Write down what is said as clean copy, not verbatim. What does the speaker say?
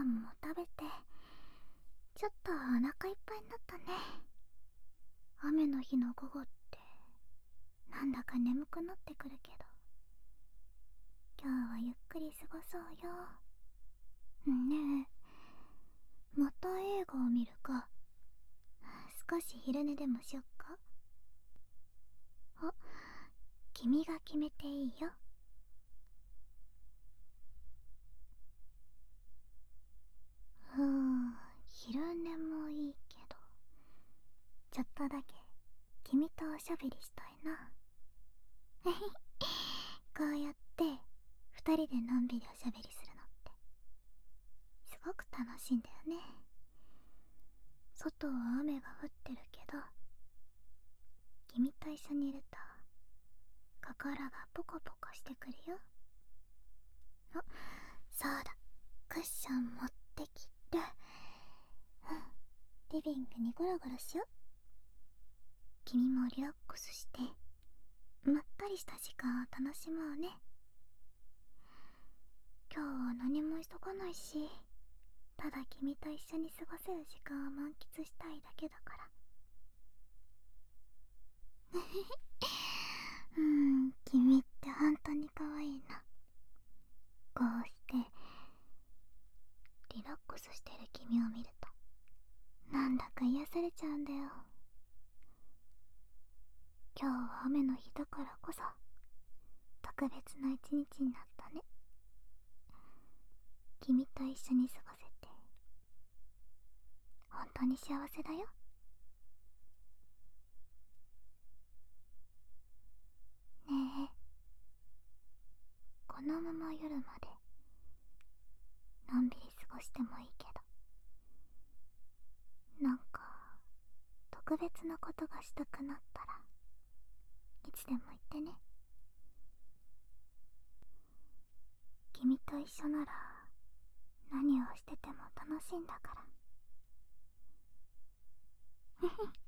飯も食べて、ちょっとお腹いっぱいになったね。雨の日の午後ってなんだか眠くなってくるけど、今日はゆっくり過ごそうよ。ねえ、また映画を見るか、少し昼寝でもしよっか。あ、君が決めていいよ。昼寝もいいけど、ちょっとだけ君とおしゃべりしたいな。こうやって二人でのんびりおしゃべりするのってすごく楽しいんだよね。外は雨が降ってるけど、君と一緒にいると心がポコポコしてくるよ。あ、そうだ、クッション持ってきて、リビングにゴロゴロしよう。君もリラックスしてまったりした時間を楽しもうね。今日は何も急がないし、ただ君と一緒に過ごせる時間を満喫したいだけだから。君って本当に可愛いな。こうしてリラックスしてる君を見るとなんだか癒されちゃうんだよ。今日は雨の日だからこそ特別な一日になったね。君と一緒に過ごせて本当に幸せだよ。ねえ、このまま夜までのんびり過ごしてもいいけど、なんか特別なことがしたくなったらいつでも言ってね。君と一緒なら何をしてても楽しいんだから。